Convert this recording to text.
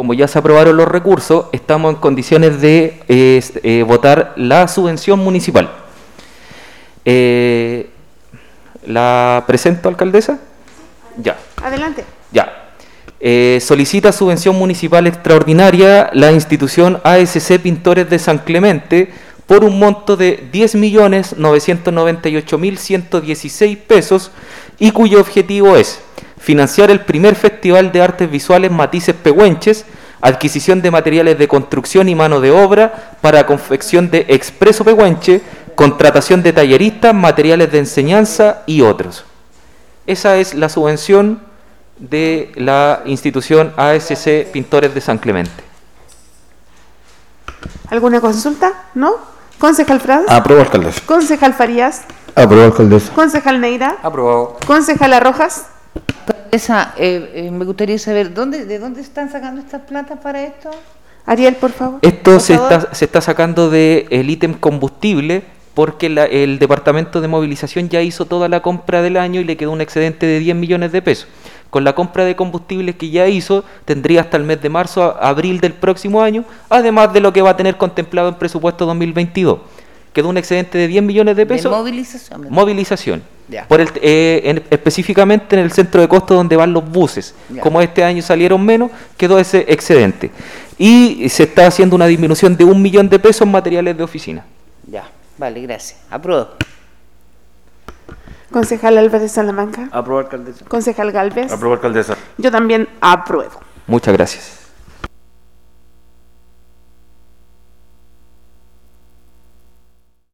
como ya se aprobaron los recursos, estamos en condiciones de votar la subvención municipal. ¿La presento, alcaldesa? Ya. Adelante. Ya. Solicita subvención municipal extraordinaria la institución ASC Pintores de San Clemente por un monto de 10.998.116 pesos y cuyo objetivo es financiar el primer Festival de Artes Visuales Matices Pehuenches, adquisición de materiales de construcción y mano de obra para confección de Expreso Pehuenche, contratación de talleristas, materiales de enseñanza y otros. Esa es la subvención de la institución ASC Pintores de San Clemente. ¿Alguna consulta? ¿No? Concejal Franz. Aprobado, alcaldesa. Concejal Farías. Aprobado, alcaldesa. Concejal Neira. Aprobado. Concejala Rojas. Alcaldesa, me gustaría saber, ¿de dónde están sacando estas platas para esto? Ariel, por favor. Esto Por se favor. está sacando del ítem combustible porque el Departamento de Movilización ya hizo toda la compra del año y le quedó un excedente de 10 millones de pesos. Con la compra de combustibles que ya hizo, tendría hasta el mes de marzo a abril del próximo año, además de lo que va a tener contemplado en presupuesto 2022. Quedó un excedente de 10 millones de pesos. ¿De movilización? Movilización. Ya. Específicamente en el centro de costo donde van los buses. Ya. Como este año salieron menos, quedó ese excedente. Y se está haciendo una disminución de 1 millón de pesos en materiales de oficina. Ya, vale, gracias. Apruebo. Concejal Álvarez Salamanca. Aprobado, alcaldesa. Concejal Galvez. Aprobado, alcaldesa. Yo también apruebo. Muchas gracias.